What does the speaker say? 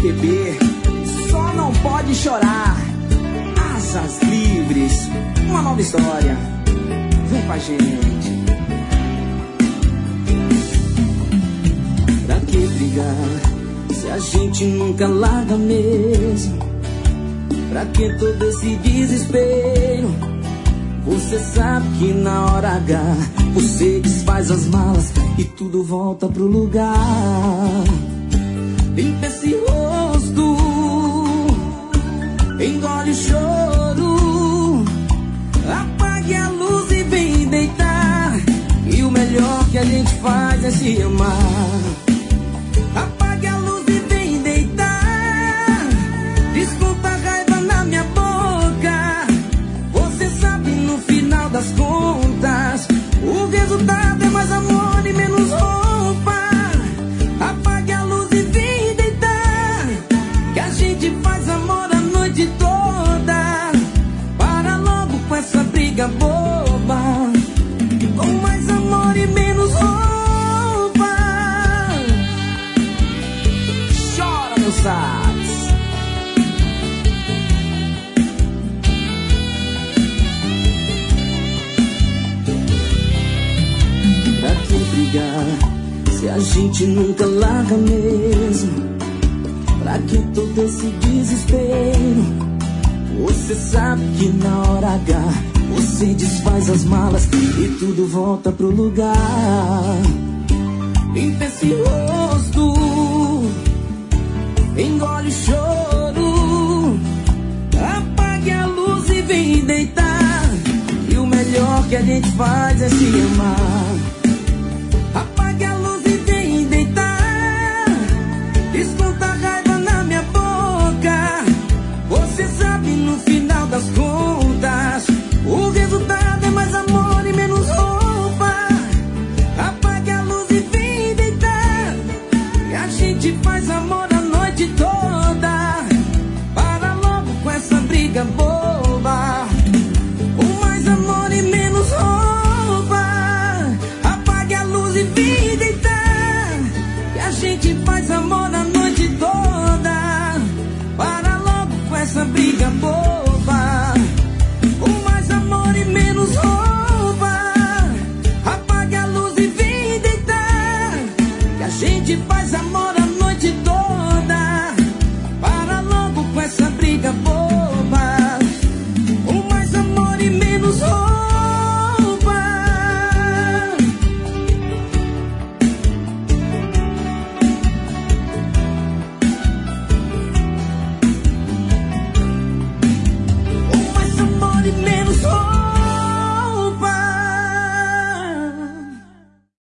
beber, só não pode chorar. Asas livres, uma nova história. Vem com a gente. Pra que brigar se a gente nunca larga mesmo? Pra que todo esse desespero? Você sabe que na hora H você desfaz as malas e tudo volta pro lugar. Limpa esse rosto, engole o choro, apague a luz e vem deitar. E o melhor que a gente faz é se amar. Apague a luz e vem deitar. Desconta a raiva na minha boca. Você sabe no final das contas o resultado é mais amor e menos roupa. Apague a luz e vem deitar, que a gente faz amor a noite toda. Para logo com essa briga boba, com mais amor e menos roupa. Chora, meu sax. Pra que brigar se a gente nunca larga mesmo? Pra que todo esse desespero? Você sabe que na hora H você desfaz as malas e tudo volta pro lugar. Limpa esse rosto, engole o choro, apague a luz e vem deitar. E o melhor que a gente faz é se amar. Apague a luz e vem deitar. Desconta a raiva na minha boca. Você sabe no final das contas o resultado é mais amor e menos roupa. Apague a luz e vem deitar, e a gente faz amor a noite toda. Para logo com essa briga boba, com mais amor e menos roupa. Apague a luz e vem deitar, e a gente faz amor a noite toda. Para logo com essa briga boba, com mais amor e menos roupa. Apague a luz e vem deitar, que a gente faz amor a noite toda. Para logo com essa briga boba, com mais amor e menos roupa. Com mais amor e menos roupa.